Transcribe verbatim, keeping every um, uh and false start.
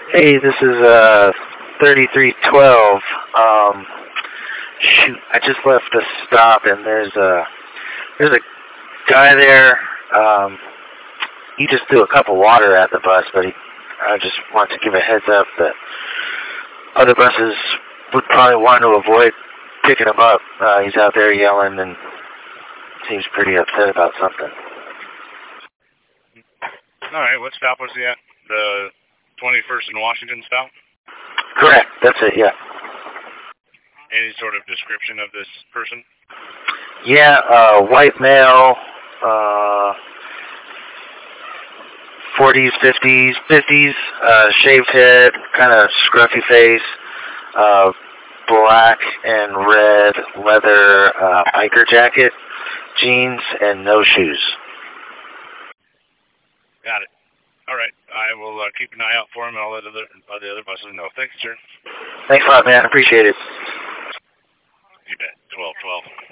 Hey, this is uh thirty-three twelve. Um, shoot, I just left the stop and there's a there's a guy there. Um, he just threw a cup of water at the bus, but he, I just want to give a heads up that other buses would probably want to avoid picking him up. Uh, he's out there yelling and seems pretty upset about something. All right, what stop was he at? The twenty-first and Washington stop? Correct, that's it, yeah. Any sort of description of this person? Yeah, uh, white male, uh, forties, fifties, fifties, uh, shaved head, kind of scruffy face, uh, black and red leather uh, biker jacket, jeans, and no shoes. Got it. All right, I will uh, keep an eye out for him, and I'll let, other, let the other buses know. Thanks, sir. Thanks a lot, man. Appreciate it.